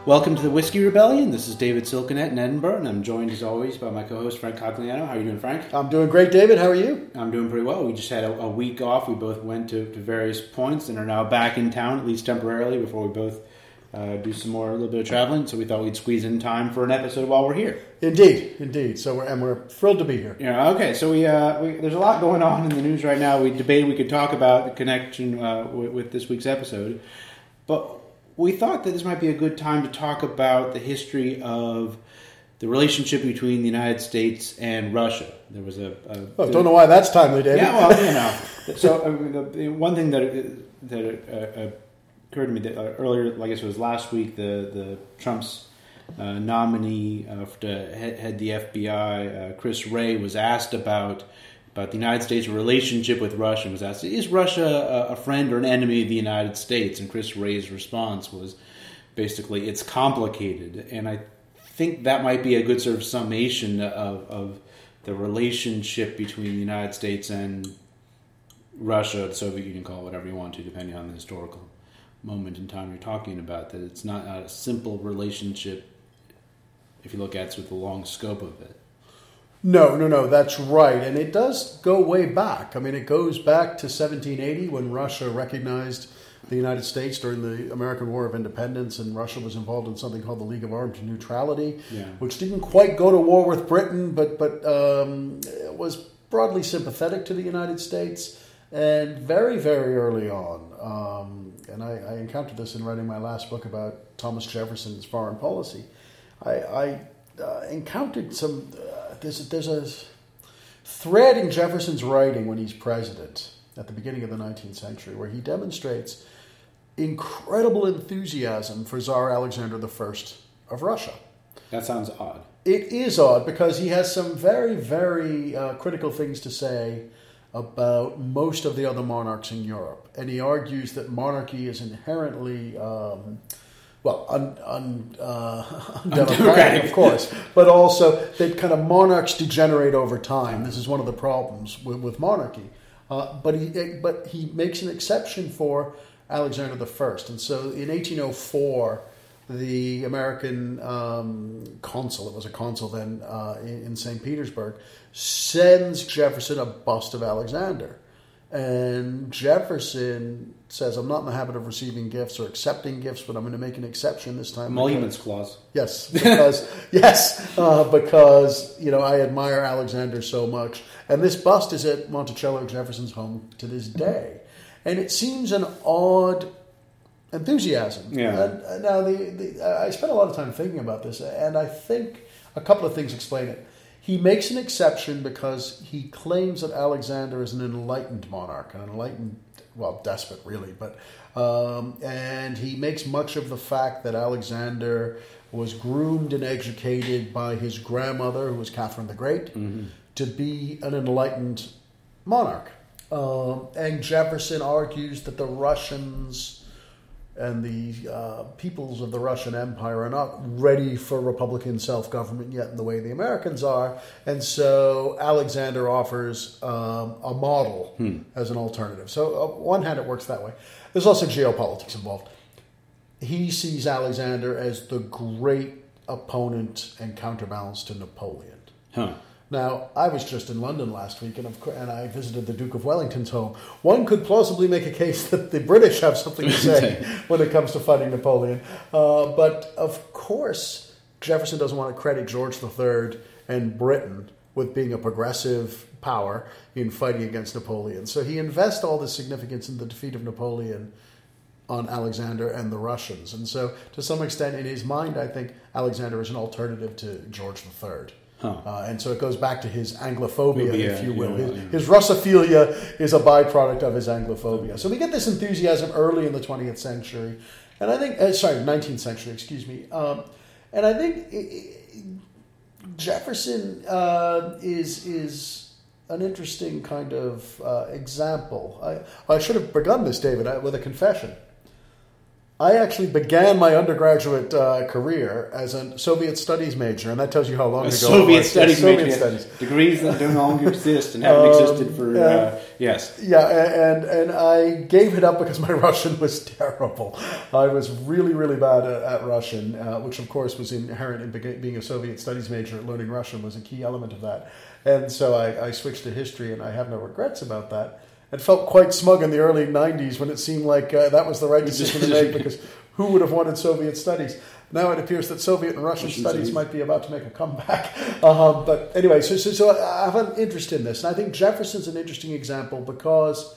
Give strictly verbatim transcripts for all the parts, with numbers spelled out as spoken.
Welcome to the Whiskey Rebellion. This is David Silkenett in Edinburgh, and I'm joined as always by my co-host Frank Cogliano. How are you doing, Frank? I'm doing great, David. How are you? I'm doing pretty well. We just had a, a week off. We both went to, to various points and are now back in town, at least temporarily, before we both uh, do some more, a little bit of traveling. So we thought we'd squeeze in time for an episode while we're here. Indeed, indeed. So we're, and we're thrilled to be here. Yeah. Okay. So we, uh, we there's a lot going on in the news right now. We debated we could talk about the connection uh, with, with this week's episode, but we thought that this might be a good time to talk about the history of the relationship between the United States and Russia. There was a... a oh, don't know why that's timely, David. Yeah, well, you know. So I mean, the, the one thing that that uh, occurred to me that, uh, earlier, I guess it was last week, the, the Trump's uh, nominee uh, to head, head the F B I, uh, Chris Wray, was asked about about the United States' relationship with Russia, and was asked, is Russia a, a friend or an enemy of the United States? And Chris Wray's response was basically, it's complicated. And I think that might be a good sort of summation of, of the relationship between the United States and Russia, the Soviet Union, call it whatever you want to, depending on the historical moment in time you're talking about, that it's not a simple relationship if you look at it with the long scope of it. No, no, no, that's right. And it does go way back. I mean, it goes back to seventeen eighty when Russia recognized the United States during the American War of Independence, and Russia was involved in something called the League of Armed Neutrality, yeah. which didn't quite go to war with Britain, but, but um, was broadly sympathetic to the United States. And very, very early on, um, and I, I encountered this in writing my last book about Thomas Jefferson's foreign policy, I, I uh, encountered some... Uh, There's, there's a thread in Jefferson's writing when he's president at the beginning of the nineteenth century where he demonstrates incredible enthusiasm for Tsar Alexander the First of Russia. That sounds odd. It is odd because he has some very, very uh, critical things to say about most of the other monarchs in Europe. And he argues that monarchy is inherently... Um, Well, un, un, uh, undemocratic, of course, but also that kind of monarchs degenerate over time. This is one of the problems with, with monarchy. Uh, but he but he makes an exception for Alexander the First. And so in eighteen oh four, the American um, consul, it was a consul then uh, in, in Saint Petersburg, sends Jefferson a bust of Alexander. And Jefferson says, I'm not in the habit of receiving gifts or accepting gifts, but I'm going to make an exception this time. Emoluments clause. Yes, because, yes, uh, because, you know, I admire Alexander so much. And this bust is at Monticello Jefferson's home to this day. And it seems an odd enthusiasm. Yeah. And, uh, now, the, the, I spent a lot of time thinking about this, and I think a couple of things explain it. He makes an exception because he claims that Alexander is an enlightened monarch, an enlightened, well, despot, really. But um, and he makes much of the fact that Alexander was groomed and educated by his grandmother, who was Catherine the Great, mm-hmm. to be an enlightened monarch. Um, and Jefferson argues that the Russians and the uh, peoples of the Russian Empire are not ready for Republican self-government yet in the way the Americans are. And so Alexander offers um, a model hmm. as an alternative. So on one hand, it works that way. There's also geopolitics involved. He sees Alexander as the great opponent and counterbalance to Napoleon. Huh. Now, I was just in London last week, and, of course, and I visited the Duke of Wellington's home. One could plausibly make a case that the British have something to say when it comes to fighting Napoleon. Uh, but, of course, Jefferson doesn't want to credit George the Third and Britain with being a progressive power in fighting against Napoleon. So he invests all this significance in the defeat of Napoleon on Alexander and the Russians. And so, to some extent, in his mind, I think Alexander is an alternative to George the Third. Huh. Uh, and so it goes back to his Anglophobia, Phobia, if you will. Yeah, his, yeah. his Russophilia is a byproduct of his Anglophobia. So we get this enthusiasm early in the twentieth century. And I think, uh, sorry, nineteenth century, excuse me. Um, and I think it, it, Jefferson uh, is is an interesting kind of uh, example. I, I should have begun this, David, with a confession. I actually began my undergraduate uh, career as a Soviet studies major, and that tells you how long a ago Soviet it was. studies yeah, Soviet major. studies. Degrees that no longer exist and haven't Um, existed for, uh, uh, yes. Yeah, and and I gave it up because my Russian was terrible. I was really, really bad at, at Russian, uh, which of course was inherent in bega- being a Soviet studies major. Learning Russian was a key element of that. And so I, I switched to history, and I have no regrets about that. It felt quite smug in the early nineties when it seemed like uh, that was the right decision to make, because who would have wanted Soviet studies? Now it appears that Soviet and Russian, Russian studies, studies might be about to make a comeback. Um, but anyway, so, so, so I have an interest in this. And I think Jefferson's an interesting example because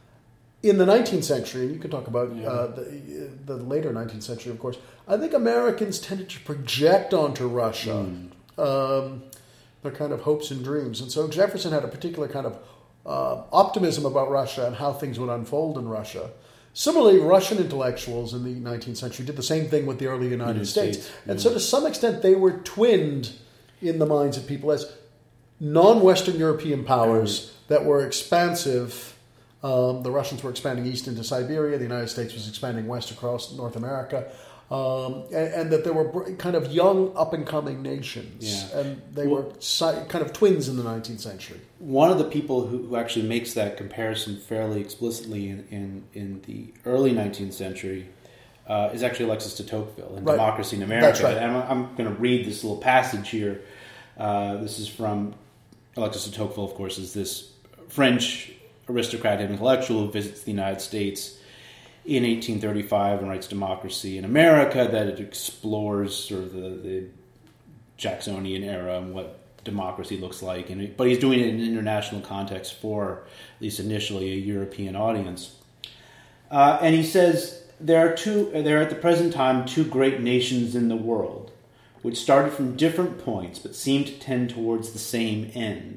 in the nineteenth century, and you can talk about yeah. uh, the, the later nineteenth century, of course, I think Americans tended to project onto Russia mm. um, their kind of hopes and dreams. And so Jefferson had a particular kind of uh, optimism about Russia and how things would unfold in Russia. Similarly, Russian intellectuals in the nineteenth century did the same thing with the early United, United States. States. And yeah. so to some extent, they were twinned in the minds of people as non-Western European powers that were expansive. Um, the Russians were expanding east into Siberia. The United States was expanding west across North America. Um, and, and that there were kind of young, up-and-coming nations. Yeah. And they well, were si- kind of twins in the nineteenth century. One of the people who, who actually makes that comparison fairly explicitly in, in, in the early nineteenth century uh, is actually Alexis de Tocqueville in right. Democracy in America. That's right. And I'm, I'm going to read this little passage here. Uh, this is from Alexis de Tocqueville, of course, is this French aristocrat and intellectual who visits the United States in eighteen thirty-five and writes Democracy in America, that it explores sort of the, the Jacksonian era and what democracy looks like. And but he's doing it in an international context for, at least initially, a European audience. Uh, and he says, there are two. There are at the present time two great nations in the world, which started from different points but seem to tend towards the same end.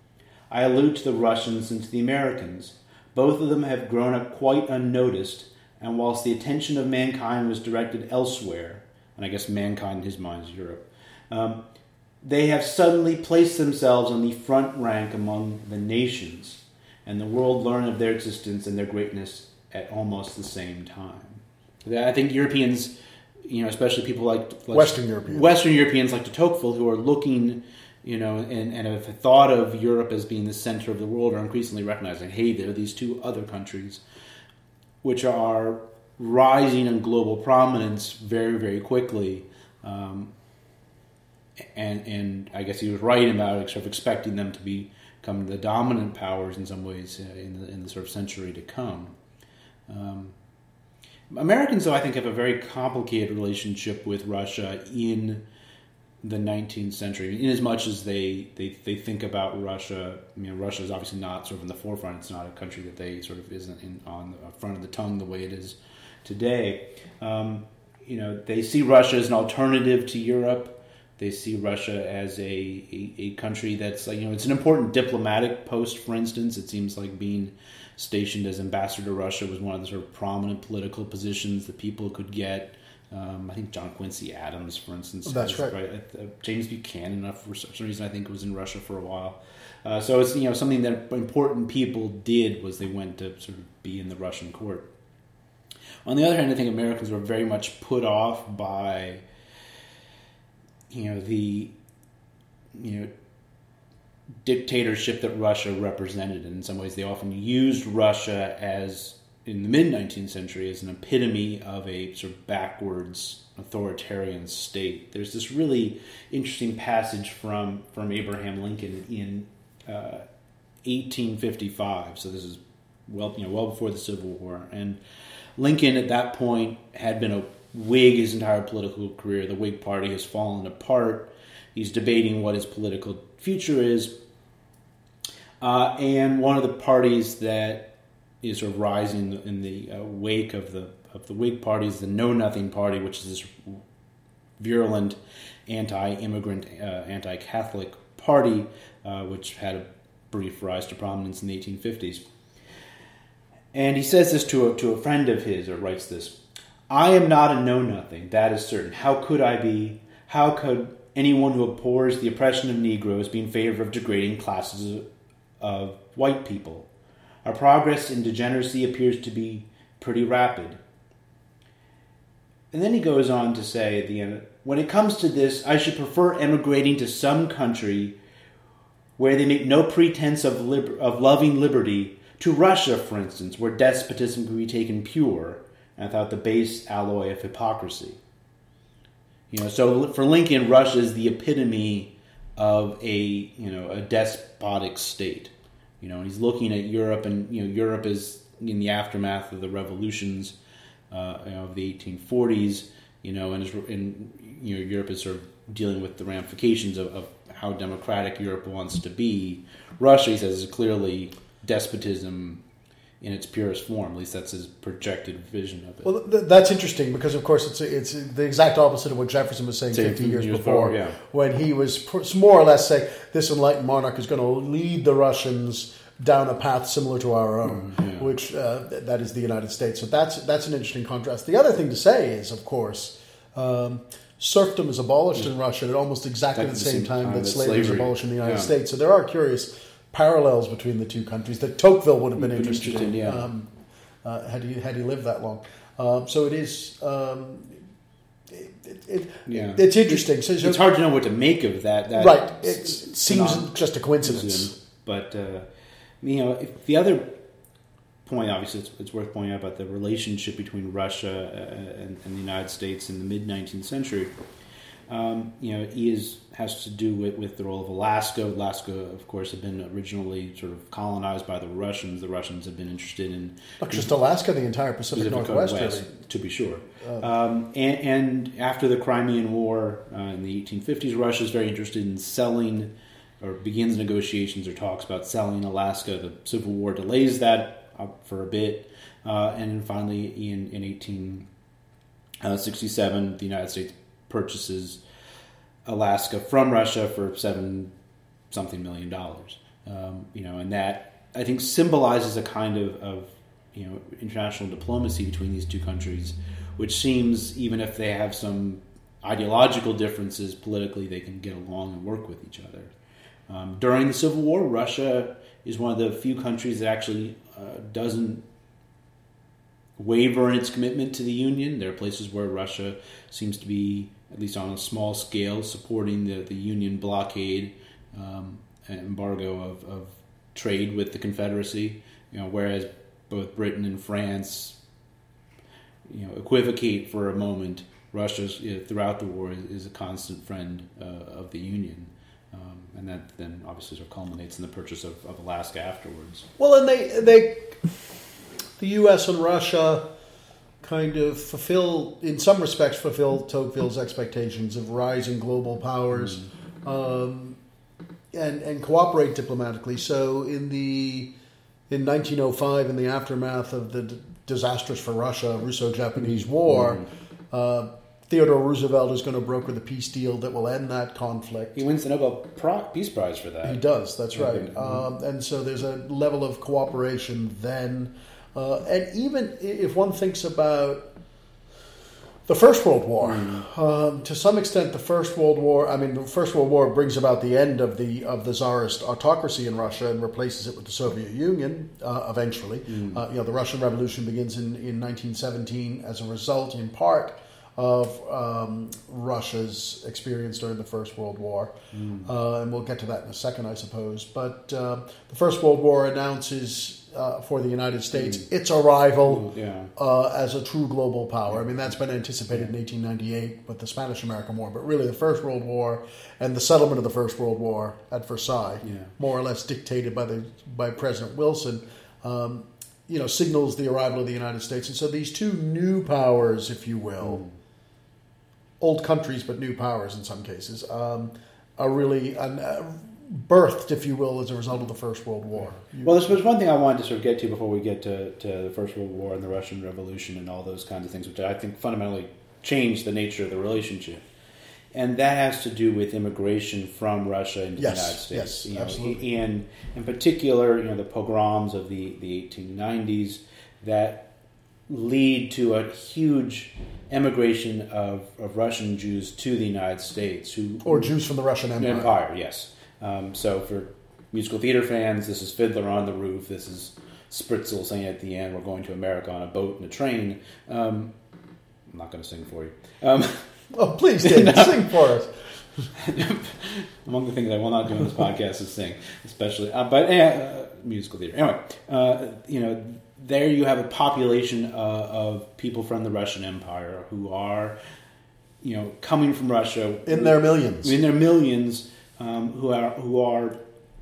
I allude to the Russians and to the Americans. Both of them have grown up quite unnoticed, and whilst the attention of mankind was directed elsewhere, and I guess mankind in his mind is Europe, um, they have suddenly placed themselves on the front rank among the nations, and the world learned of their existence and their greatness at almost the same time. I think Europeans, you know, especially people like, like Western Europeans, Western Europeans like de Tocqueville, who are looking, you know, and, and have thought of Europe as being the center of the world, are increasingly recognizing, hey, there are these two other countries which are rising in global prominence very, very quickly. Um, and and I guess he was right about sort of expecting them to be, become the dominant powers in some ways uh, in, the, in the sort of century to come. Um, Americans, though, I think have a very complicated relationship with Russia in the nineteenth century, in as much as they, they, they think about Russia. I mean, Russia is obviously not sort of in the forefront. It's not a country that they sort of isn't in, on the front of the tongue the way it is today. Um, you know, they see Russia as an alternative to Europe. They see Russia as a, a, a country that's like, you know, it's an important diplomatic post, for instance. It seems like being stationed as ambassador to Russia was one of the sort of prominent political positions that people could get. Um, I think John Quincy Adams, for instance. That's was, right. right uh, James Buchanan, for some reason, I think was in Russia for a while. Uh, so it's, you know, something that important people did was they went to sort of be in the Russian court. On the other hand, I think Americans were very much put off by, you know, the, you know, dictatorship that Russia represented. And in some ways, they often used Russia as, in the mid-nineteenth century, as an epitome of a sort of backwards authoritarian state. There's this really interesting passage from, from Abraham Lincoln in uh, eighteen fifty-five. So this is well, you know, well before the Civil War. And Lincoln, at that point, had been a Whig his entire political career. The Whig Party has fallen apart. He's debating what his political future is. Uh, and one of the parties that is sort of rising in the uh, wake of the of the Whig Party is the Know Nothing Party, which is this virulent anti-immigrant, uh, anti-Catholic party, uh, which had a brief rise to prominence in the eighteen fifties. And he says this to a, to a friend of his, or writes this: I am not a know-nothing, that is certain. How could I be? How could anyone who abhors the oppression of Negroes be in favor of degrading classes of, of white people? Our progress in degeneracy appears to be pretty rapid. and then he goes on to say at the end, when it comes to this, I should prefer emigrating to some country where they make no pretense of liber- of loving liberty, to Russia, for instance, where despotism can be taken pure and without the base alloy of hypocrisy. You know, so for Lincoln, Russia is the epitome of a you know a despotic state. You know, he's looking at Europe, and you know Europe is in the aftermath of the revolutions uh, you know, of the eighteen forties. You know, and, is, and you know Europe is sort of dealing with the ramifications of, of how democratic Europe wants to be. Russia, he says, is clearly despotism in its purest form. At least that's his projected vision of it. Well, th- that's interesting because, of course, it's it's the exact opposite of what Jefferson was saying fifty years, years before, before yeah. when he was more or less saying this enlightened monarch is going to lead the Russians down a path similar to our own, mm, yeah. which uh, th- that is the United States. So that's that's an interesting contrast. The other thing to say is, of course, um, serfdom is abolished yeah. in Russia at almost exactly the same, same time, time that slavery is abolished in the United yeah. States. So there are curious parallels between the two countries that Tocqueville would have been, been interested, interested in yeah. um, uh, had he had he lived that long. Um, so it is. Um, it, it, yeah. It's interesting. So, it's hard to know what to make of that. that right. It seems just a coincidence. But uh, you know, if the other point, obviously, it's, it's worth pointing out about the relationship between Russia and, and the United States in the mid nineteenth century. Um, you know, is has to do with, with the role of Alaska. Alaska, of course, had been originally sort of colonized by the Russians. The Russians had been interested in not just Alaska, the entire Pacific, Pacific Northwest, West, really. To be sure. Uh, um, and, and after the Crimean War uh, in the eighteen fifties, Russia is very interested in selling, or begins negotiations or talks about selling Alaska. The Civil War delays that up for a bit, uh, and then finally in in eighteen sixty-seven, the United States purchases Alaska from Russia for seven something million dollars. Um, you know, and that I think symbolizes a kind of, of you know international diplomacy between these two countries, which seems, even if they have some ideological differences politically, they can get along and work with each other. Um, during the Civil War, Russia is one of the few countries that actually uh, doesn't waver in its commitment to the Union. There are places where Russia seems to be, at least on a small scale, supporting the, the Union blockade um, and embargo of, of trade with the Confederacy. You know, whereas both Britain and France, you know, equivocate for a moment. Russia, you know, throughout the war, is, is a constant friend uh, of the Union. Um, and that then obviously sort of culminates in the purchase of, of Alaska afterwards. Well, and they, they, the U S and Russia kind of fulfill, in some respects, fulfill Tocqueville's expectations of rising global powers, mm. um, and and cooperate diplomatically. So in the in nineteen oh five, in the aftermath of the d- disastrous for Russia Russo-Japanese War. Mm. Uh, Theodore Roosevelt is going to broker the peace deal that will end that conflict. He wins the Nobel Peace Prize for that. He does, that's right. Um, and so there's a level of cooperation then. Uh, and even if one thinks about the First World War, mm. um, to some extent the First World War, I mean, the First World War brings about the end of the of the Tsarist autocracy in Russia and replaces it with the Soviet Union uh, eventually. Mm. Uh, you know, the Russian Revolution begins in, in nineteen seventeen as a result, in part, of um, Russia's experience during the First World War. Mm. Uh, and we'll get to that in a second, I suppose. But uh, the First World War announces uh, for the United States mm. its arrival yeah. uh, as a true global power. I mean, that's been anticipated in eighteen ninety-eight with the Spanish-American War. But really, the First World War and the settlement of the First World War at Versailles, yeah. more or less dictated by the by President Wilson, um, you know, signals the arrival of the United States. And so these two new powers, if you will, mm. old countries but new powers in some cases, um, are really uh, birthed, if you will, as a result of the First World War. You well, there's one thing I wanted to sort of get to before we get to, to the First World War and the Russian Revolution and all those kinds of things, which I think fundamentally changed the nature of the relationship. And that has to do with immigration from Russia into yes, the United States. Yes, you know, absolutely. And in particular, you know, the pogroms of the, the eighteen nineties that lead to a huge emigration of, of Russian Jews to the United States. who Or Jews from the Russian Empire. Empire, yes. Um, so for musical theater fans, this is Fiddler on the Roof. This is Spritzel saying at the end, we're going to America on a boat and a train. Um, I'm not going to sing for you. Um, oh, please, David, no. Sing for us. Among the things I will not do on this podcast is sing, especially, uh, but uh, musical theater. Anyway, uh, you know, there you have a population uh, of people from the Russian Empire who are, you know, coming from Russia in their millions, in their millions, um, who are who are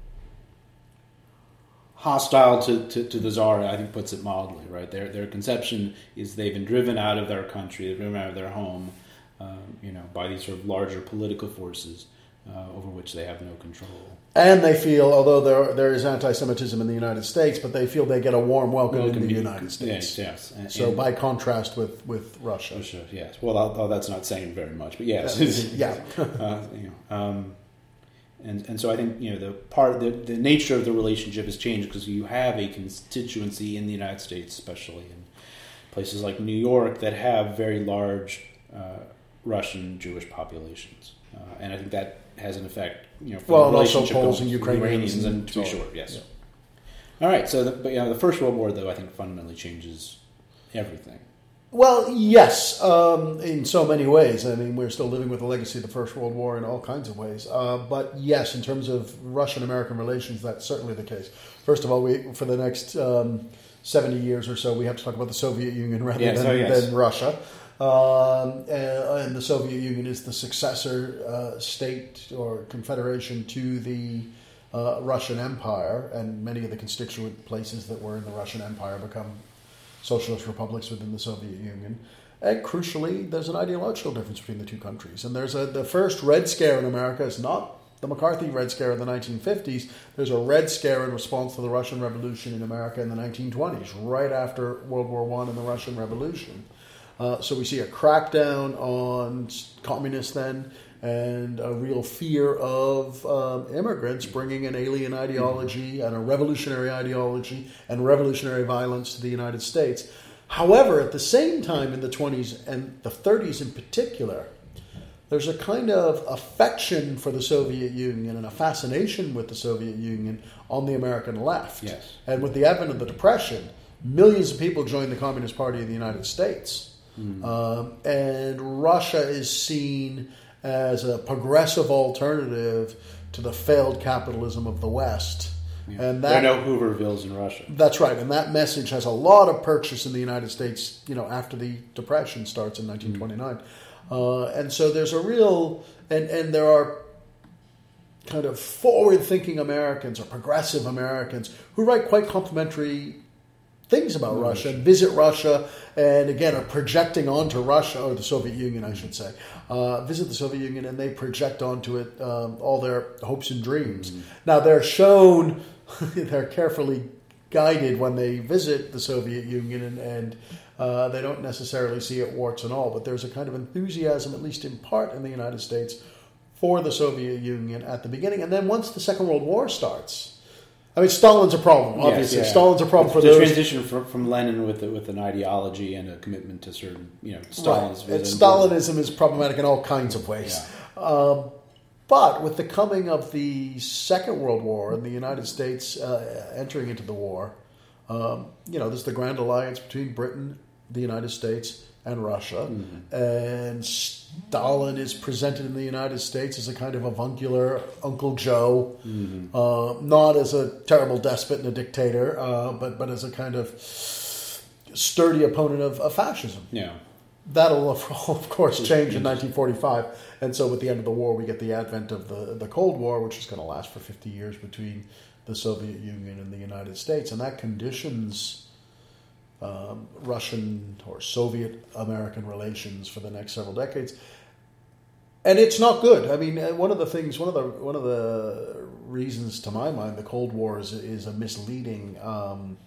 hostile to, to, to the Tsar. I think puts it mildly, right? Their their conception is they've been driven out of their country, they've been driven out of their home. Um, you know, by these sort of larger political forces uh, over which they have no control. And they feel, although there there is anti-Semitism in the United States, but they feel they get a warm welcome, welcome in the United States. Yes, yes. And, so and by contrast with, with Russia. Russia, yes. Well, although that's not saying very much, but yes. yeah. uh, you know, um, and and so I think, you know, the part the, the nature of the relationship has changed because you have a constituency in the United States, especially in places like New York, that have very large Uh, Russian Jewish populations, uh, and I think that has an effect, you know, for well, the and also relationship Poles of and Ukrainians, Iranians, and, and to be so short, yes. Yeah. All right, so the, but, you know, the First World War, though, I think fundamentally changes everything. Well, yes, um, in so many ways. I mean, we're still living with the legacy of the First World War in all kinds of ways. Uh, but yes, in terms of Russian-American relations, that's certainly the case. First of all, we for the next um, seventy years or so, we have to talk about the Soviet Union rather yes, than, oh, yes. than Russia. Um, and, and the Soviet Union is the successor uh, state or confederation to the uh, Russian Empire, and many of the constituent places that were in the Russian Empire become socialist republics within the Soviet Union. And crucially, there's an ideological difference between the two countries. And there's a the first Red Scare in America is not the McCarthy Red Scare of the nineteen fifties. There's a Red Scare in response to the Russian Revolution in America in the nineteen twenties, right after World War One and the Russian Revolution. Uh, so we see a crackdown on communists then, and a real fear of um, immigrants bringing an alien ideology and a revolutionary ideology and revolutionary violence to the United States. However, at the same time in the twenties and the thirties in particular, there's a kind of affection for the Soviet Union and a fascination with the Soviet Union on the American left. Yes. And with the advent of the Depression, millions of people joined the Communist Party of the United States. Mm. Um, and Russia is seen as a progressive alternative to the failed capitalism of the West. Yeah. And that, there are no Hoovervilles in Russia. That's right. And that message has a lot of purchase in the United States, you know, after the Depression starts in nineteen twenty-nine. Mm. Uh, and so there's a real... And, and there are kind of forward-thinking Americans or progressive Americans who write quite complimentary things about mm. Russia, and visit Russia, and again are projecting onto Russia, or the Soviet Union, I should say, uh, visit the Soviet Union, and they project onto it um, all their hopes and dreams. Mm. Now they're shown, they're carefully guided when they visit the Soviet Union, and, and uh, they don't necessarily see it warts and all, but there's a kind of enthusiasm, at least in part in the United States, for the Soviet Union at the beginning. And then once the Second World War starts, I mean, Stalin's a problem, obviously. Yes, yeah. Stalin's a problem the, for the those... transition from, from Lenin with the, with an ideology and a commitment to certain, you know, Stalin's... Right. And Stalinism is problematic in all kinds of ways. Yeah. Um, but with the coming of the Second World War and the United States uh, entering into the war, um, you know, there's the Grand Alliance between Britain, the United States, and Russia. Mm-hmm. And Stalin is presented in the United States as a kind of avuncular Uncle Joe, mm-hmm. uh, not as a terrible despot and a dictator, uh, but but as a kind of sturdy opponent of, of fascism. Yeah, that'll of course change in nineteen forty-five, and so with the end of the war, we get the advent of the the Cold War, which is going to last for fifty years between the Soviet Union and the United States, and that conditions Um, Russian or Soviet American relations for the next several decades, and it's not good. I mean, one of the things, one of the one of the reasons, to my mind, the Cold War is, is a misleading um,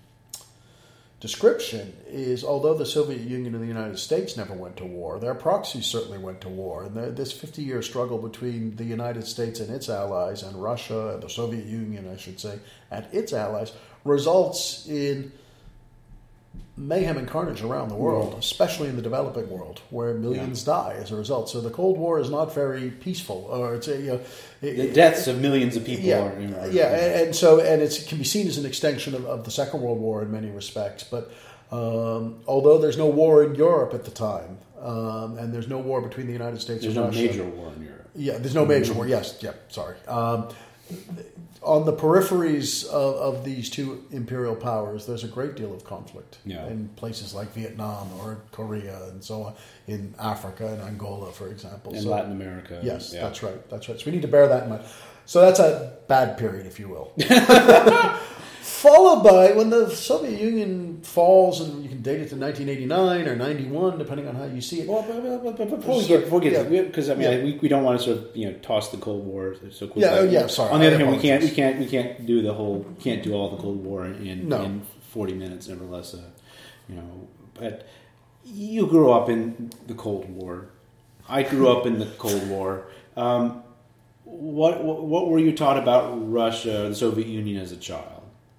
description. Is although the Soviet Union and the United States never went to war, their proxies certainly went to war, and the, this fifty-year struggle between the United States and its allies, and Russia and the Soviet Union, I should say, and its allies, results in mayhem and carnage around the world, especially in the developing world, where millions yeah. die as a result. So the Cold War is not very peaceful, or it's a, you know, it, the deaths of millions of people. Yeah, are, you know, yeah, and, and so and it's, it can be seen as an extension of, of the Second World War in many respects. But Um, although there's no war in Europe at the time, um, and there's no war between the United States There's and no Russia. major war in Europe. Yeah, there's no major war. Yes, yeah, sorry. Um, on the peripheries of, of these two imperial powers, there's a great deal of conflict Yeah. in places like Vietnam or Korea and so on, in Africa and Angola, for example. In So- Latin America. Yes, yeah. that's right. That's right. So we need to bear that in mind. So that's a bad period, if you will. Followed by when the Soviet Union falls, and you can date it to nineteen eighty-nine or ninety-one, depending on how you see it. Well, but, but, but, but before we get, before we get Yeah. because I mean, Yeah. we, we don't want to sort of you know toss the Cold War so quickly. Yeah, oh, yeah, sorry, On the I other hand, we can't apologize. we can't we can't do the whole can't do all the Cold War in No. in forty minutes, nevertheless. Uh, you know, but you grew up in the Cold War. I grew up in the Cold War. Um, what, what what were you taught about Russia, the Soviet Union, as a child?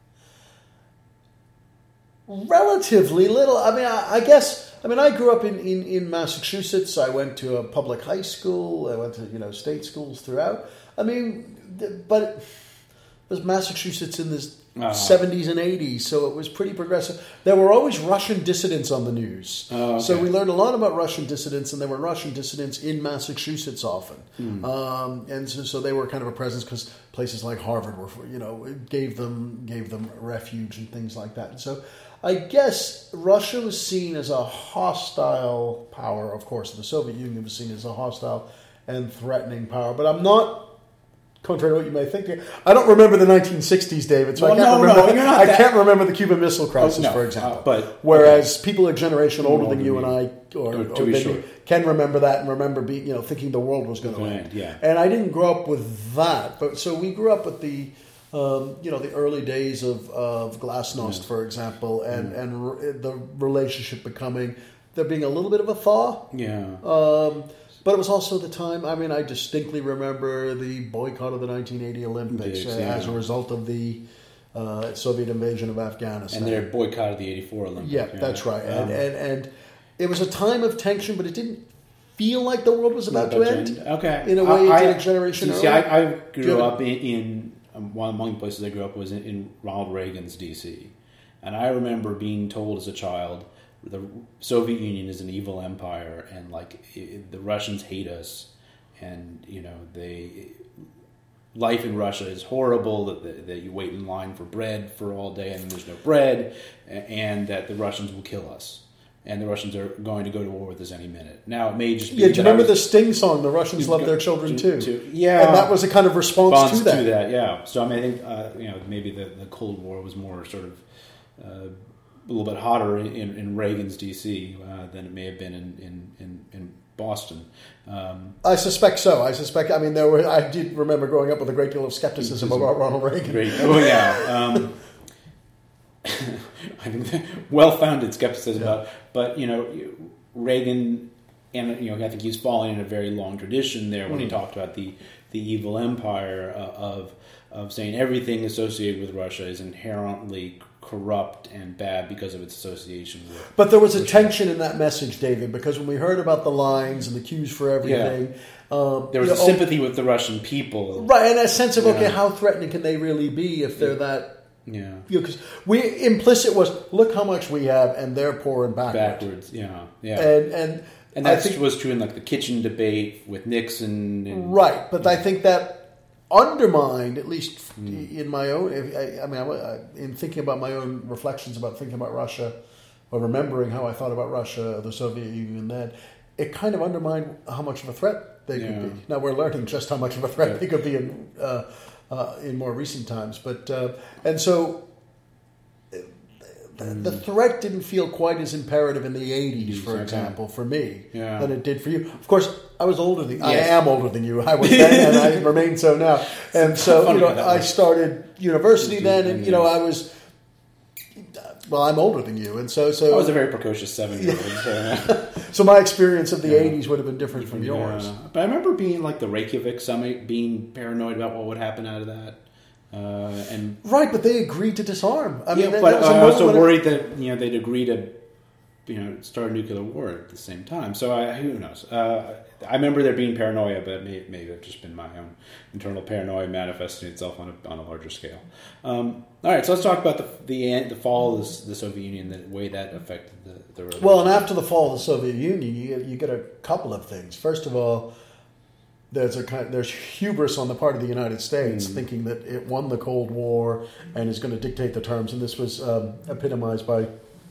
Relatively little. I mean, I, I guess. I mean, I grew up in, in, in Massachusetts. I went to a public high school. I went to you know state schools throughout. I mean, th- but it was Massachusetts in the Uh-huh. seventies and eighties, so it was pretty progressive. There were always Russian dissidents on the news, Oh, okay. so we learned a lot about Russian dissidents, and there were Russian dissidents in Massachusetts often, Hmm. um, and so, so they were kind of a presence because places like Harvard were, you know, gave them gave them refuge and things like that. And so, I guess Russia was seen as a hostile power. Of course, the Soviet Union was seen as a hostile and threatening power. But I'm not, contrary to what you may think, I don't remember the nineteen sixties, David. So Well, I can't no, remember. no, you're not I that- can't remember the Cuban Missile Crisis, Oh, no, for example. uh, but- whereas people a generation older than Older you than and me. I, or, Oh, or to be than sure. you, can remember that and remember being, you know, thinking the world was going to Right, end. yeah. And I didn't grow up with that, but so we grew up with the. Um, you know, the early days of, of Glasnost, Yeah. for example, and, and r- the relationship becoming, there being a little bit of a thaw. Yeah. Um, but it was also the time, I mean, I distinctly remember the boycott of the nineteen eighty Olympics Olympics, uh, yeah. as a result of the uh, Soviet invasion of Afghanistan. And their boycott of the eighty-four Olympics. Yeah, that's right. And, Um, and, and it was a time of tension, but it didn't feel like the world was about Not to about end. to end. Okay. In a way, I- it did I- a generation see, see, earlier. I, I Do you grew have up in, in um, one among the places I grew up was in, in Ronald Reagan's D C, and I remember being told as a child the Soviet Union is an evil empire, and like it, the Russians hate us, and you know they life in Russia is horrible. That, that that you wait in line for bread for all day and there's no bread, and that the Russians will kill us. And the Russians are going to go to war with us any minute. Now, it may just be... Yeah, do you that I remember the was- Sting song, The Russians Love Their Children to- Too? to- yeah. And that was a kind of response, response to that. to that, yeah. So I mean, I think uh, you know maybe the, the Cold War was more sort of uh, a little bit hotter in, in, in Reagan's D C uh, than it may have been in in, in, in Boston. Um, I suspect so. I suspect, I mean, there were. I did remember growing up with a great deal of skepticism about Ronald Reagan. great. Oh yeah. Um, I think that well-founded skepticism Yeah. about, but you know, Reagan, and you know, I think he's falling in a very long tradition there when he Mm. talked about the the evil empire uh, of of saying everything associated with Russia is inherently corrupt and bad because of its association with. But there was a tension in that message, David, because when we heard about the lines and the cues for everything, um, There was you a know, sympathy with the Russian people, right, and a sense of okay, Yeah. how threatening can they really be if they're that? Yeah, Because we implicit was look how much we have, and they're poor and backward. backwards. Yeah, yeah, And and and I that think was true in like the kitchen debate with Nixon. And, right, but I think that undermined, at least Mm. in my own. I, I mean, I, in thinking about my own reflections about thinking about Russia, or remembering how I thought about Russia, the Soviet Union, then it kind of undermined how much of a threat they Yeah. could be. Now we're learning just how much of a threat Yeah. they could be in uh, uh, in more recent times, but uh, and so. The, the threat didn't feel quite as imperative in the eighties, for Okay. example, for me, Yeah. than it did for you. Of course, I was older than I Yes. am older than you. I was then, and I remain so now. And so, Funny you know, how that I works. started university then, and you know, Yeah. I was. Well, I'm older than you, and so so I was a very precocious seven-year-old. So, so my experience of the Yeah. eighties would have been different from yours. Yeah. But I remember being like the Reykjavik summit, being paranoid about what would happen out of that, uh, and Right, but they agreed to disarm. I mean, yeah, that, but that was a I moment also when it- worried that you know they'd agree to you know, start a nuclear war at the same time. So I, who knows? Uh, I remember there being paranoia, but maybe, maybe it's just been my own internal paranoia manifesting itself on a, on a larger scale. Um, all right, so let's talk about the the, the fall of the, the Soviet Union, the way that affected the, the relationship. Well, and after the fall of the Soviet Union, you get, you get a couple of things. First of all, there's a kind there's hubris on the part of the United States, mm. thinking that it won the Cold War and is going to dictate the terms. And this was um, epitomized by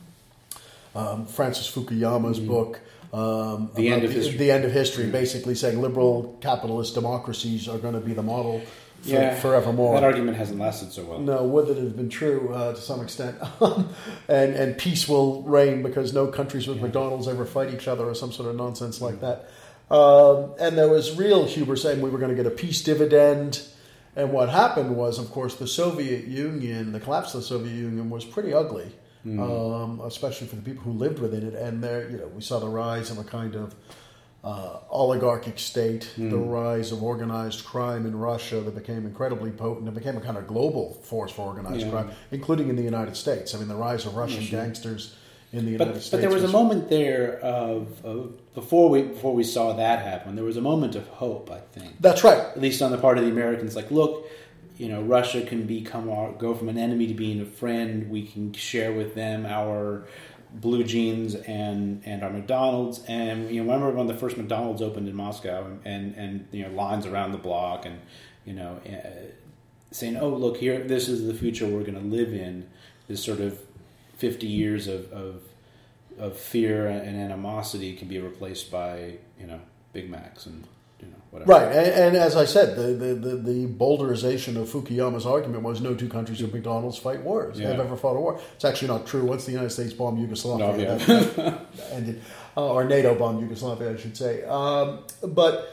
um, Francis Fukuyama's mm. book. Um, the end of the, history. The end of history, basically saying liberal capitalist democracies are going to be the model for, yeah, forevermore. That argument hasn't lasted so well. No, would that it have been true uh, to some extent. and and peace will reign because no countries with yeah. McDonald's ever fight each other or some sort of nonsense like that. Um, and there was real hubris saying we were going to get a peace dividend. And what happened was, of course, the Soviet Union, the collapse of the Soviet Union was pretty ugly. Mm. Um, especially for the people who lived within it, and there, you know, we saw the rise of a kind of uh, oligarchic state, mm. the rise of organized crime in Russia that became incredibly potent. It became a kind of global force for organized yeah. crime, including in the United States. I mean, the rise of Russian yeah, sure. gangsters in the United but, States. But there was, was a moment there of, of before we before we saw that happen. There was a moment of hope, I think. That's right. At least on the part of the Americans, like, look. You know, Russia can become our, go from an enemy to being a friend. We can share with them our blue jeans and, and our McDonald's. And you know, remember when the first McDonald's opened in Moscow, and, and, and you know, lines around the block, and you know, uh, saying, "Oh, look here, this is the future we're going to live in." This sort of fifty years of, of of fear and animosity can be replaced by, you know, Big Macs and. You know, whatever. Right, and, and as I said, the, the, the, the boulderization of Fukuyama's argument was no two countries with McDonald's fight wars. Yeah. Have ever fought a war. It's actually not true. Once the United States bombed Yugoslavia, no, yeah. that, that ended, uh, or NATO bombed Yugoslavia, I should say. Um, but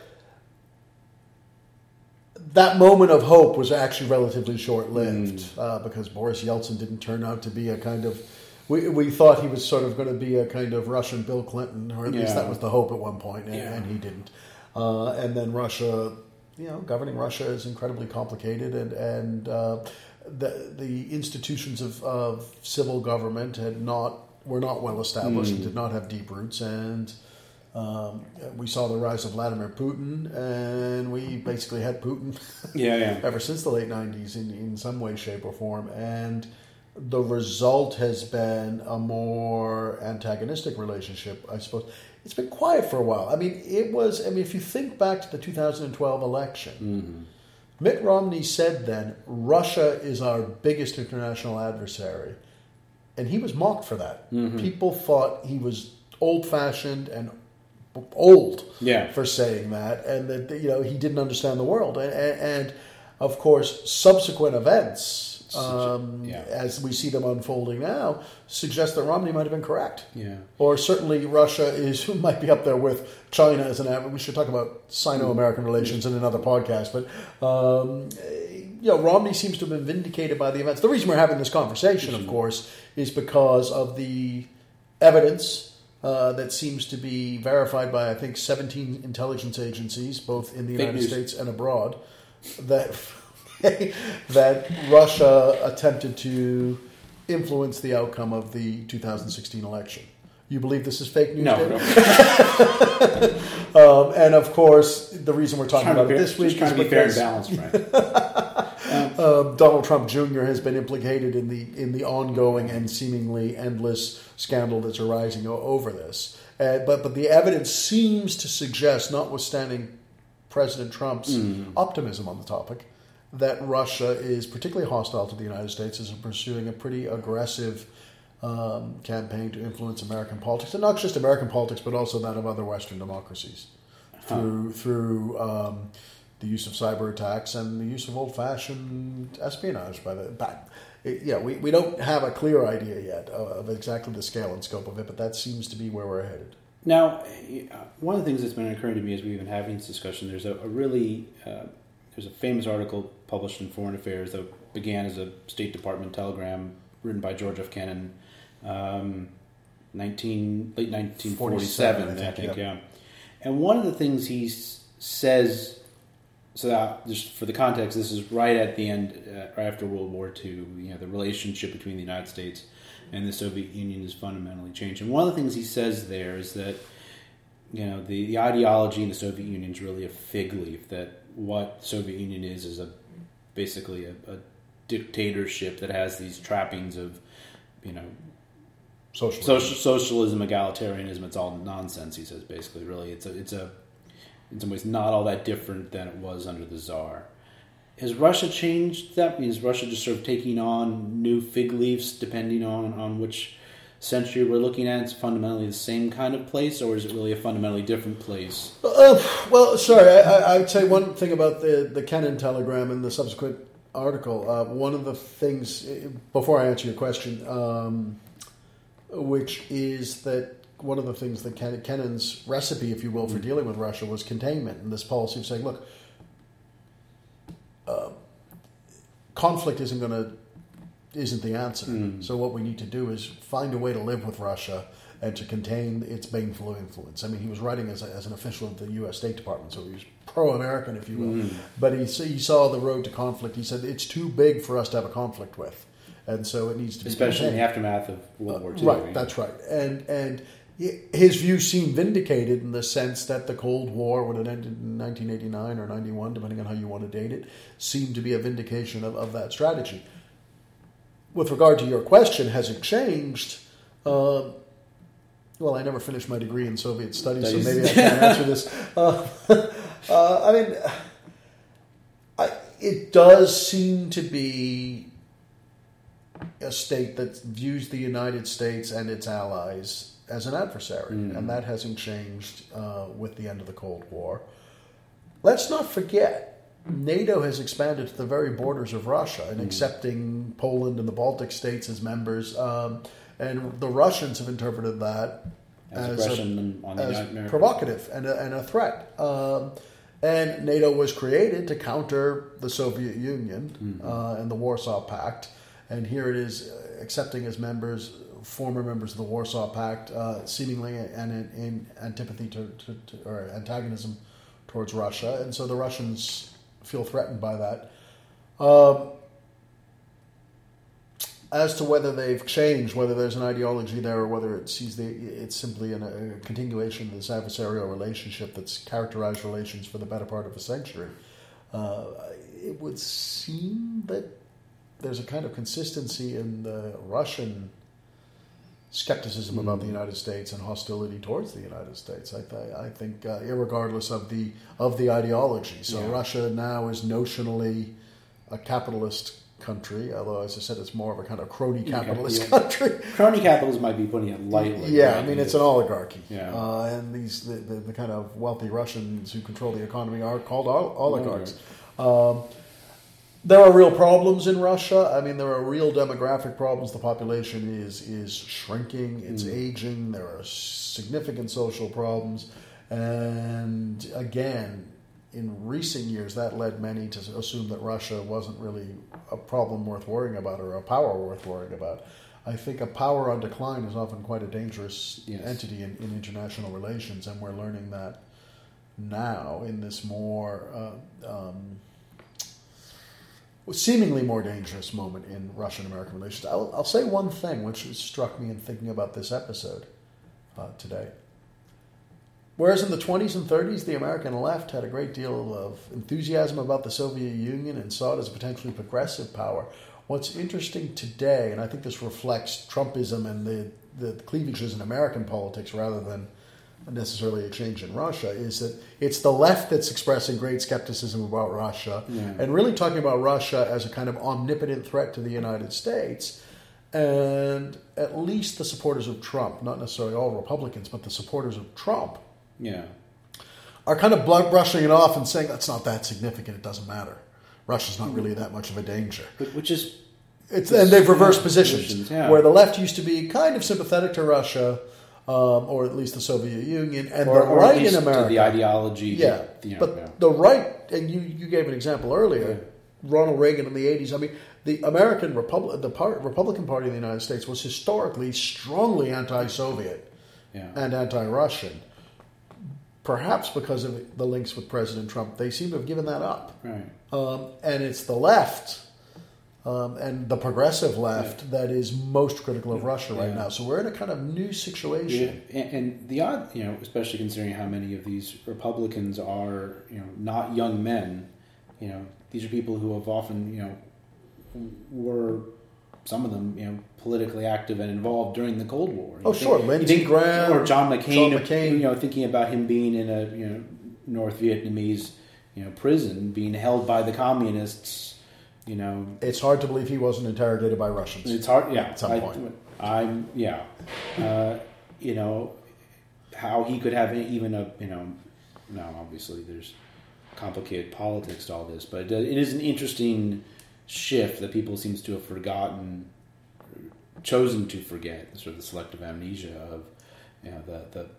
that moment of hope was actually relatively short-lived mm. uh, because Boris Yeltsin didn't turn out to be a kind of. We we thought he was sort of going to be a kind of Russian Bill Clinton, or at yeah. least that was the hope at one point, and, yeah. and he didn't. Uh, and then Russia, you know, governing Russia is incredibly complicated, and and uh, the the institutions of, of civil government had not were not well established mm. and did not have deep roots, and um, we saw the rise of Vladimir Putin, and we basically had Putin yeah, yeah. ever since the late nineties in in some way, shape, or form, and the result has been a more antagonistic relationship, I suppose. It's been quiet for a while. I mean, it was, I mean, if you think back to the two thousand twelve election, mm-hmm. Mitt Romney said then, Russia is our biggest international adversary. And he was mocked for that. Mm-hmm. People thought he was old-fashioned and old yeah. for saying that, and that, you know, he didn't understand the world. And, and, and of course, subsequent events, Um, yeah. as we see them unfolding now, suggest that Romney might have been correct. Yeah. Or certainly Russia is might be up there with China as an average. We should talk about Sino-American relations in another podcast. But um, you know, Romney seems to have been vindicated by the events. The reason we're having this conversation, of course, is because of the evidence uh, that seems to be verified by, I think, seventeen intelligence agencies, both in the Fake United news. States and abroad, that. that Russia attempted to influence the outcome of the two thousand sixteen election. You believe this is fake news? No. no. um, and of course, the reason we're talking about it be, this week is because to be fair and balanced, right? um, uh, Donald Trump Junior has been implicated in the in the ongoing and seemingly endless scandal that's arising o- over this. Uh, but but the evidence seems to suggest, notwithstanding President Trump's mm. optimism on the topic, that Russia is particularly hostile to the United States, is pursuing a pretty aggressive um, campaign to influence American politics, and not just American politics, but also that of other Western democracies, huh. through through um, the use of cyber attacks and the use of old-fashioned espionage. By the back, it, yeah, we, we don't have a clear idea yet of, of exactly the scale and scope of it, but that seems to be where we're headed. Now, one of the things that's been occurring to me as we've been having this discussion, there's a, a really uh, there's a famous article published in Foreign Affairs that began as a State Department telegram written by George F. Kennan, um, nineteen late nineteen forty-seven, I think, I think yeah. yeah. And one of the things he s- says so that, just for the context, this is right at the end, uh, right after World War Two. You know, the relationship between the United States and the Soviet Union has fundamentally changed. And one of the things he says there is that, you know, the, the ideology in the Soviet Union is really a fig leaf, that what the Soviet Union is is a basically a, a dictatorship that has these trappings of, you know, Socialism. Social, socialism, egalitarianism, it's all nonsense, he says, basically. Really, it's a, it's a, in some ways, not all that different than it was under the Tsar. Has Russia changed that? Is Russia just sort of taking on new fig leaves depending on, on which century we're looking at? It's fundamentally the same kind of place, or is it really a fundamentally different place? Uh, well, sorry, I, I would say one thing about the, the Kennan telegram and the subsequent article. Uh, one of the things, before I answer your question, um, which is that one of the things that Ken, Kennan's recipe, if you will, for dealing with Russia was containment, and this policy of saying, look, uh, conflict isn't going to isn't the answer. Mm. So what we need to do is find a way to live with Russia and to contain its baneful influence. I mean, he was writing as, a, as an official of the U S State Department, so he was pro-American, if you will. Mm. But he, he saw the road to conflict. He said, it's too big for us to have a conflict with. And so it needs to be especially contained. in the aftermath of World War Two. Uh, right, right, that's right. And and his views seem vindicated in the sense that the Cold War, when it ended in nineteen eighty-nine or ninety-one, depending on how you want to date it, seemed to be a vindication of, of that strategy. With regard to your question, has it changed? Uh, well, I never finished my degree in Soviet studies, studies. so maybe I can't answer this. Uh, uh, I mean, I, it does seem to be a state that views the United States and its allies as an adversary, mm. and that hasn't changed uh, with the end of the Cold War. Let's not forget, NATO has expanded to the very borders of Russia and mm. accepting Poland and the Baltic states as members, um, and the Russians have interpreted that as, as, a, on as provocative and a, and a threat. Um, and NATO was created to counter the Soviet Union mm-hmm. uh, and the Warsaw Pact. And here it is, uh, accepting as members, former members of the Warsaw Pact, uh, seemingly an, in, in antipathy to, to, to, or antagonism towards Russia. And so the Russians feel threatened by that. Um, as to whether they've changed, whether there's an ideology there, or whether it sees the, it's simply an, a continuation of this adversarial relationship that's characterized relations for the better part of a century, uh, it would seem that there's a kind of consistency in the Russian skepticism mm. about the United States and hostility towards the United States. I, th- I think, uh, irregardless of the of the ideology. So yeah. Russia now is notionally a capitalist country, although, as I said, it's more of a kind of crony capitalist yeah. country. Crony capitalism might be putting it lightly. Yeah, right? I mean, it's an oligarchy. Yeah. Uh, and these the, the, the kind of wealthy Russians who control the economy are called ol- oligarchs. Um, There are real problems in Russia. I mean, there are real demographic problems. The population is is shrinking. It's mm. aging. There are significant social problems. And again, in recent years, that led many to assume that Russia wasn't really a problem worth worrying about or a power worth worrying about. I think a power on decline is often quite a dangerous yes. entity in, in international relations, and we're learning that now in this more... Uh, um, seemingly more dangerous moment in Russian-American relations. I'll, I'll say one thing which struck me in thinking about this episode uh, today. Whereas in the twenties and thirties, the American left had a great deal of enthusiasm about the Soviet Union and saw it as a potentially progressive power. What's interesting today, and I think this reflects Trumpism and the, the cleavages in American politics rather than necessarily a change in Russia, is that it's the left that's expressing great skepticism about Russia yeah. and really talking about Russia as a kind of omnipotent threat to the United States. And at least the supporters of Trump, not necessarily all Republicans, but the supporters of Trump yeah. are kind of brushing it off and saying that's not that significant, it doesn't matter. Russia's not really that much of a danger. Which is... It's, and they've reversed positions, positions yeah. where the left used to be kind of sympathetic to Russia, Um, or at least the Soviet Union, and or, the or right in America. The ideology. Yeah, that, you know, but yeah. the right, and you, you gave an example earlier, yeah. Ronald Reagan in the eighties. I mean, the American Republic, the part, Republican Party of the United States was historically strongly anti-Soviet yeah. and anti-Russian. perhaps because of the links with President Trump, they seem to have given that up. Right. Um, and it's the left um, and the progressive left yeah. that is most critical of Russia right yeah. now. So we're in a kind of new situation. Yeah. And, and the odd, you know, especially considering how many of these Republicans are, you know, not young men. You know, these are people who have often, you know, were some of them, you know, politically active and involved during the Cold War. Oh, you sure, think, Lindsey Graham or John McCain, John McCain, you know, thinking about him being in a you know North Vietnamese you know prison, being held by the communists. You know, it's hard to believe he wasn't interrogated by Russians. It's hard, yeah. At some I, point, I'm yeah. Uh, you know, how he could have even a you know, now obviously there's complicated politics to all this, but it is an interesting shift that people seems to have forgotten, chosen to forget, sort of the selective amnesia of you know the the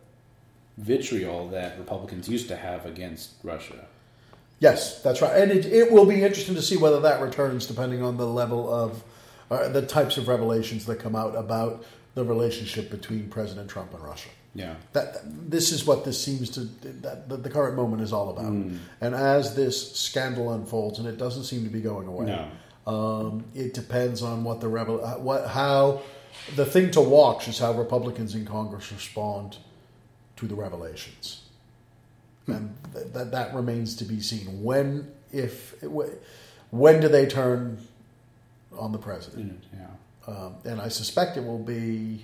vitriol that Republicans used to have against Russia. Yes, that's right, and it, it will be interesting to see whether that returns, depending on the level of uh, the types of revelations that come out about the relationship between President Trump and Russia. Yeah, that, that this is what this seems to that, that the current moment is all about. Mm. And as this scandal unfolds, and it doesn't seem to be going away, no. um, it depends on what the rebel, what how the thing to watch is how Republicans in Congress respond to the revelations, mm. and th- that that remains to be seen. When if when do they turn on the president? Mm, yeah, um, and I suspect it will be.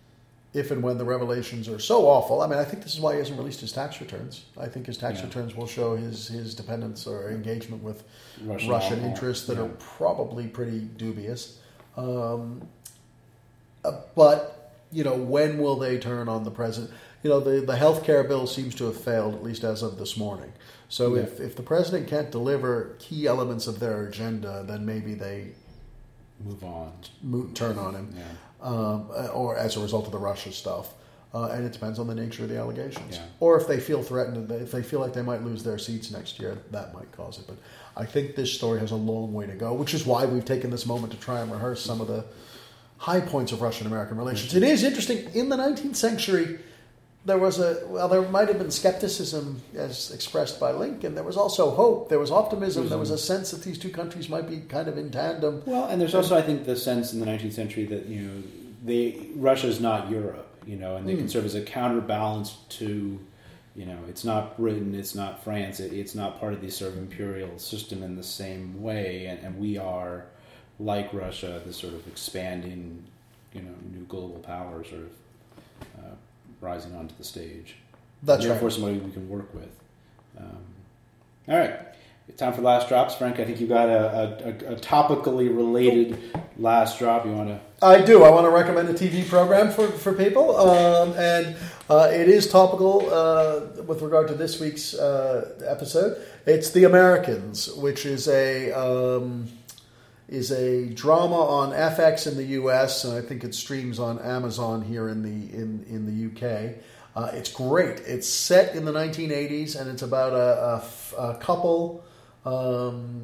If and when the revelations are so awful, I mean, I think this is why he hasn't released his tax returns. I think his tax yeah. returns will show his, his dependence or engagement with Russian, Russian interests that yeah. are probably pretty dubious. Um, uh, but, you know, when will they turn on the president? You know, the, the health care bill seems to have failed, at least as of this morning. So yeah. if, if the president can't deliver key elements of their agenda, then maybe they move on, move, turn on him. Yeah. Um, or as a result of the Russia stuff. Uh, and it depends on the nature of the allegations. Yeah. Or if they feel threatened, if they feel like they might lose their seats next year, that might cause it. But I think this story has a long way to go, which is why we've taken this moment to try and rehearse some of the high points of Russian-American relations. It is interesting, in the nineteenth century, there was a, well, there might have been skepticism as expressed by Lincoln. There was also hope. There was optimism. Mm-hmm. There was a sense that these two countries might be kind of in tandem. Well, and there's also, I think, the sense in the nineteenth century that, you know, they, Russia's not Europe, you know, and they mm. can serve as a counterbalance to, you know, it's not Britain, it's not France, it, it's not part of the sort of imperial system in the same way, and, and we are, like Russia, this sort of expanding, you know, new global power sort of uh, rising onto the stage. That's and therefore right. somebody we can work with. Um, all right. Time for last drops. Frank, I think you got a, a, a topically related last drop. You want to... I do. I want to recommend a T V program for, for people. Um, and uh, it is topical uh, with regard to this week's uh, episode. It's The Americans, which is a... Um, is a drama on F X in the U S, and I think it streams on Amazon here in the in, in the U K. Uh, it's great. It's set in the nineteen eighties, and it's about a, a, a couple um,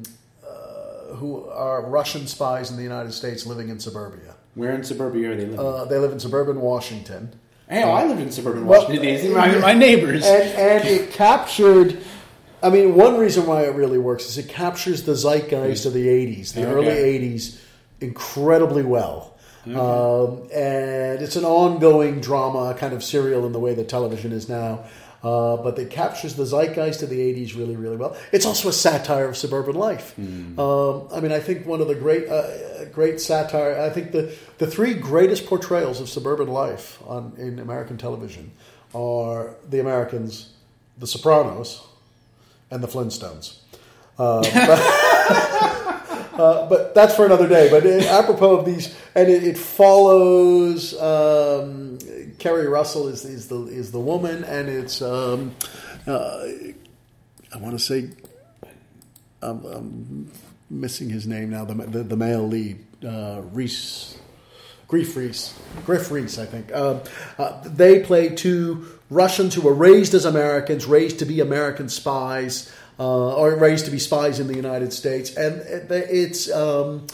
uh, who are Russian spies in the United States living in suburbia. Where in suburbia are they living? Uh, they live in suburban Washington. Hey, oh, I lived in suburban Washington. Well, These are my, my neighbors. And, and it captured... I mean, one reason why it really works is it captures the zeitgeist of the eighties, the okay. early eighties, incredibly well. Okay. Um, and it's an ongoing drama, kind of serial in the way that television is now. Uh, but it captures the zeitgeist of the eighties really, really well. It's also a satire of suburban life. Mm. Um, I mean, I think one of the great uh, great satire, I think the, the three greatest portrayals of suburban life on in American television are The Americans, The Sopranos, and the Flintstones. Uh, but, uh, but that's for another day. But it, apropos of these, and it, it follows um, Kerry Russell is, is the is the woman, and it's um, uh, I want to say I'm, I'm missing his name now. The the, the male lead, uh, Reese. Griff Reese, Griff Reese, I think. Um, uh, they play two Russians who were raised as Americans, raised to be American spies, uh, or raised to be spies in the United States. And it's um,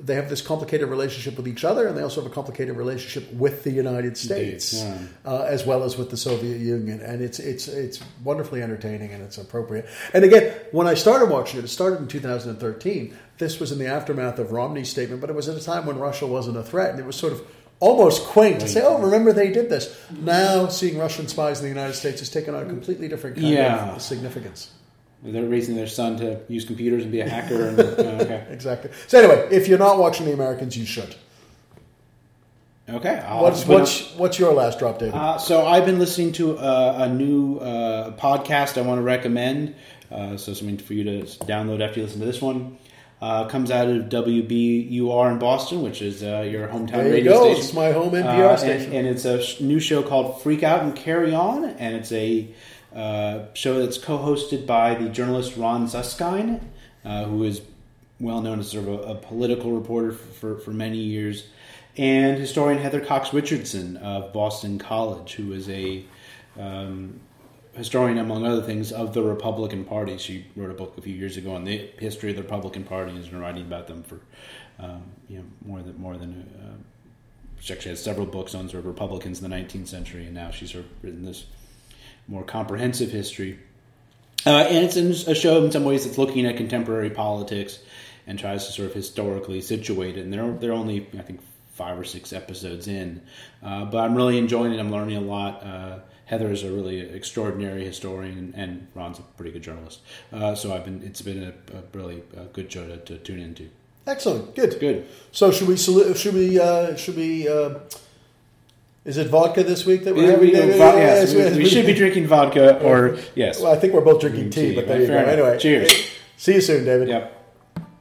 they have this complicated relationship with each other, and they also have a complicated relationship with the United States, yeah. uh, as well as with the Soviet Union. And it's it's it's wonderfully entertaining, and it's appropriate. And again, when I started watching it, it started in two thousand thirteen. This was in the aftermath of Romney's statement, but it was at a time when Russia wasn't a threat, and it was sort of almost quaint to say, oh, remember they did this. Now, seeing Russian spies in the United States has taken on a completely different kind yeah. of significance. They're raising their son to use computers and be a hacker. And, uh, okay. Exactly. So anyway, if you're not watching The Americans, you should. Okay. I'll What's what's, what's your last drop, David? Uh, so I've been listening to a, a new uh, podcast I want to recommend. Uh, so something for you to download after you listen to this one. Uh, comes out of W B U R in Boston, which is uh, your hometown there you radio go. station. It's my home N P R uh, station. And, and it's a sh- new show called Freak Out and Carry On, and it's a uh, show that's co-hosted by the journalist Ron Suskind, uh, who is well known as sort of a, a political reporter for, for, for many years, and historian Heather Cox Richardson of Boston College, who is a um, historian, among other things, of the Republican Party. She wrote a book a few years ago on the history of the Republican Party and has been writing about them for um, you know more than more than. Uh, she actually has several books on sort of Republicans in the nineteenth century, and now she's sort of written this more comprehensive history. Uh, and it's in a show in some ways that's looking at contemporary politics and tries to sort of historically situate it. And they're they're only, I think, five or six episodes in, uh, but I'm really enjoying it. I'm learning a lot. Uh, Heather is a really extraordinary historian, and Ron's a pretty good journalist. Uh, so I've been. It's been a, a really a good show to, to tune into. Excellent, good, good. So should we should we uh, should we? Uh, is it vodka this week that we're having? We, we, vo- yes, we, we should be drinking vodka, or yes. Well, I think we're both drinking tea, tea, but there you go. Enough. Anyway, cheers. See you soon, David. Yep.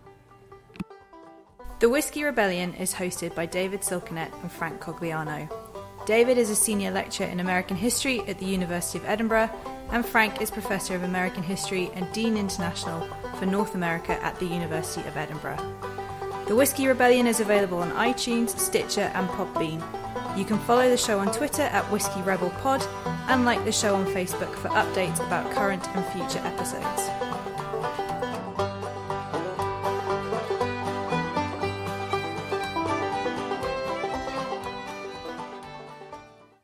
The Whiskey Rebellion is hosted by David Silkenett and Frank Cogliano. David is a senior lecturer in American history at the University of Edinburgh, and Frank is Professor of American History and Dean International for North America at the University of Edinburgh. The Whiskey Rebellion is available on iTunes, Stitcher and Podbean. You can follow the show on Twitter at Whiskey Rebel Pod and like the show on Facebook for updates about current and future episodes.